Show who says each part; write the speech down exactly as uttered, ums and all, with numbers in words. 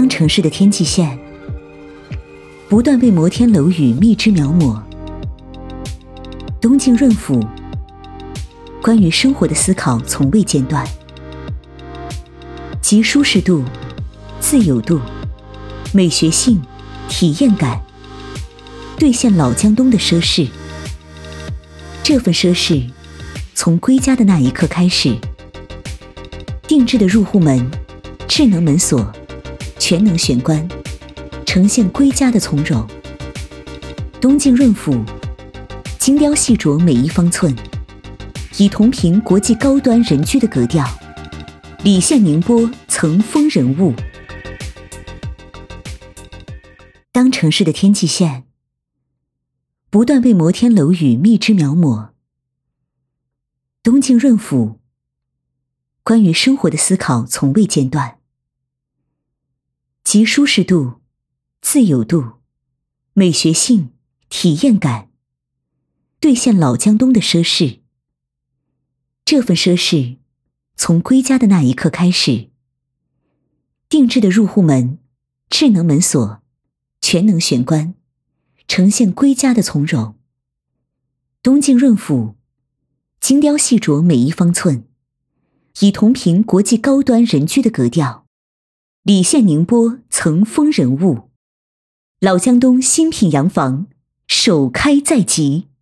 Speaker 1: 当城市的天际线不断被摩天楼宇密枝描摹，东京润府关于生活的思考从未间断，集舒适度、自由度、美学性、体验感，兑现老江东的奢侈。这份奢侈从归家的那一刻开始，定制的入户门、智能门锁、全能玄关，呈现归家的从容。东京润府精雕细琢每一方寸，以同频国际高端人居的格调，礼献宁波层峰人物。当城市的天际线不断被摩天楼宇密枝描摹，东京润府关于生活的思考从未间断，集舒适度、自由度、美学性、体验感，兑现老江东的奢侈。这份奢侈从归家的那一刻开始，定制的入户门、智能门锁、全能玄关，呈现归家的从容。东京润府精雕细琢每一方寸，以同频国际高端人居的格调，礼献宁波层峰人物。老江东新品洋房首开在即。